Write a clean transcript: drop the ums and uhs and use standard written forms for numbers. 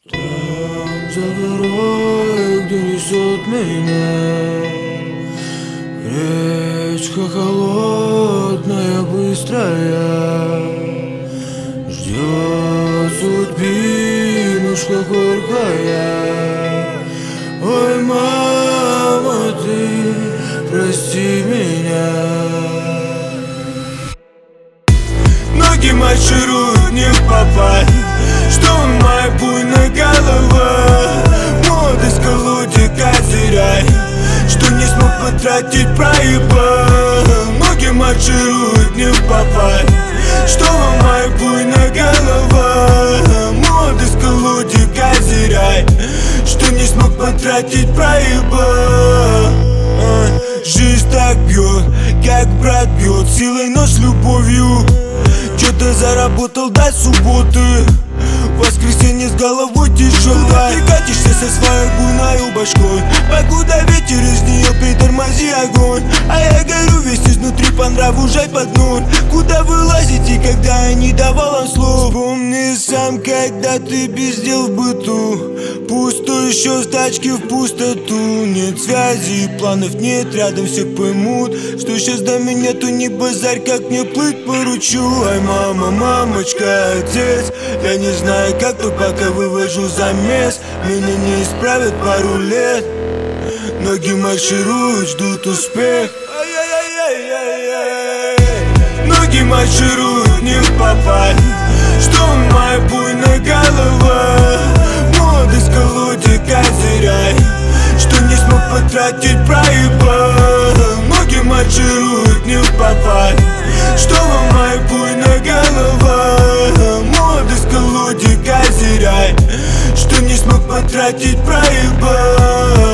Там за горой, где несет меня речка холодная, быстрая, ждет судьбинушка горькая. Ой, мама, ты прости меня. Ноги маршируют не в попасть, что моя буйная голова. Молодость колодек озеряй, что не смог потратить, проебал. Ноги маршируют не в попасть, что моя буйная голова. Молодость колодек озеряй, что не смог потратить, проебал. Жизнь так бьет, как брат бьет, силой, но с любовью. Чё-то заработал до субботы, воскресенье с головой тяжело. Ты катишься со своей буйной башкой, покуда ветер из нее, притормози огонь. А я горю весь изнутри, по нраву жай под ноль. Куда вылазите, когда я не давал вам слов? Вспомни сам, когда ты без дел в быту, пустой счет, тачки в пустоту. Нет связи, планов нет, рядом все поймут, что сейчас до меня, то не базарь, как мне плыть поручу. Ай, мама, мамочка, отец, я не знаю как, то пока вывожу замес. Меня не исправят пару лет, ноги маршируют, ждут успех. Ноги маршируют не в попасть, что моя буйная голова. Молодость колодек озеряй, что не смог потратить, проебал. Ноги маршируют не в попасть, что моя буйная голова. Молодость колодек озеряй, что не смог потратить, проебал.